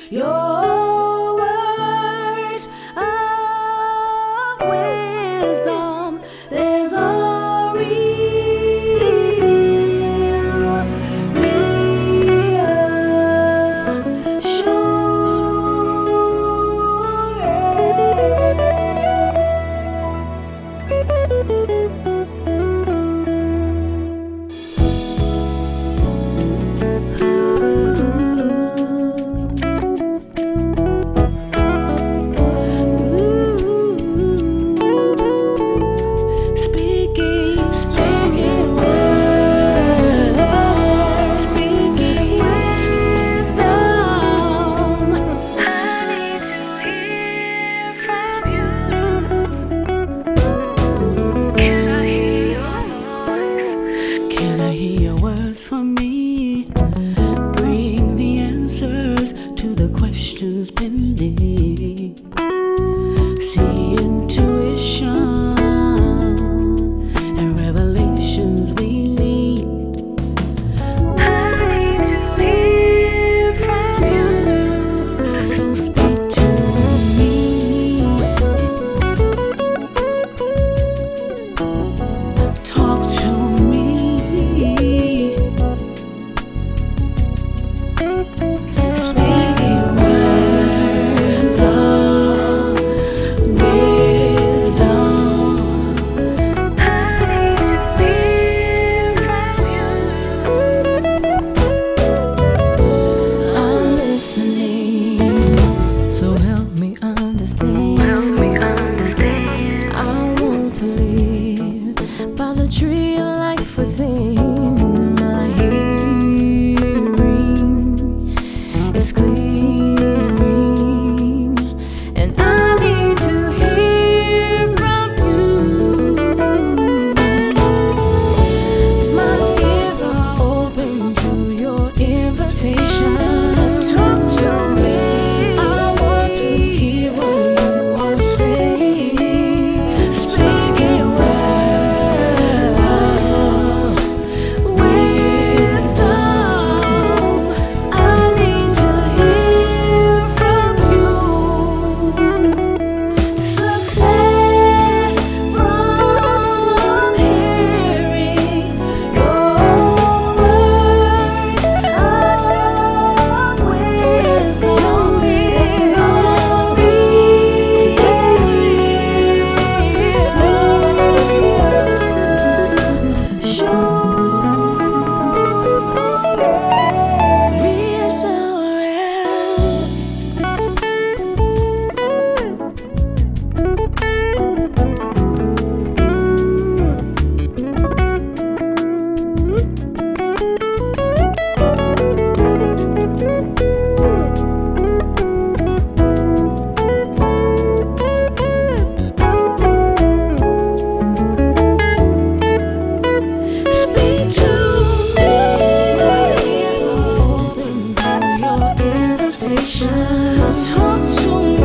Your words of wisdom, there's a for me, bring the answers to the questions pending. See intuition and revelations we need. I need to hear from you, so speak to me. Talk to me. So help me understand. I want to live by the tree of life within my hearing. It's clearing, and I need to hear from you. My ears are open to your invitation. Talk to me. Speak to me. My ears are open to your invitation. Talk to me.